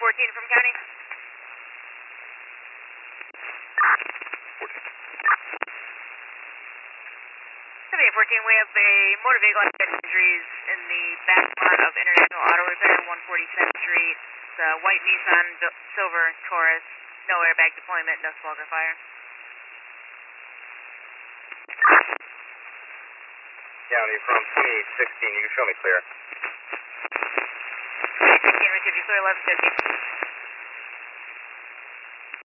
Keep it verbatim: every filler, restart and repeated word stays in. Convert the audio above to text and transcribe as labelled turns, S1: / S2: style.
S1: fourteen from county. seventy-eight fourteen, we have a motor vehicle accident injuries in the back lot of International Auto Repair, one forty Center Street. It's a white Nissan Silver Taurus, no airbag deployment, no smoke or fire.
S2: County from twenty sixteen, you can show me clear.
S1: twenty sixteen, received you clear eleven fifty.